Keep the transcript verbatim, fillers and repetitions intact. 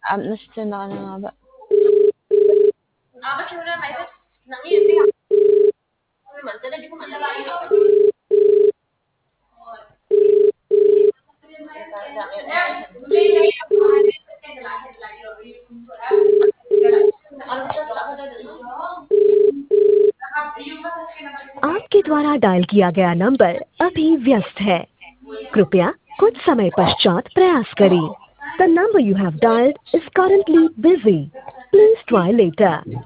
अब nasaan na ano nga ba? आपके द्वारा डायल किया गया नंबर अभी व्यस्त है। कृपया कुछ समय पश्चात प्रयास करें। The number you have dialed is currently busy. Please try later.